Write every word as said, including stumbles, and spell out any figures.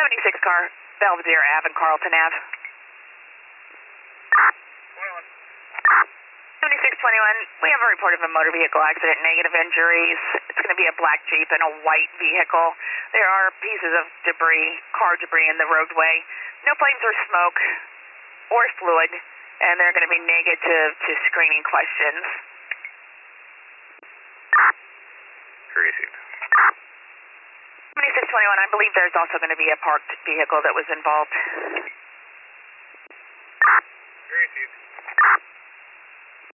seventy-six car, Belvedere Ave and Carlton Ave. seventy-six twenty-one, we have a report of a motor vehicle accident, negative injuries. It's going to be a black Jeep and a white vehicle. There are pieces of debris, car debris in the roadway. No flames or smoke or fluid, and they're going to be negative to screening questions. Received. seventy-six twenty-one, I believe there's also going to be a parked vehicle that was involved.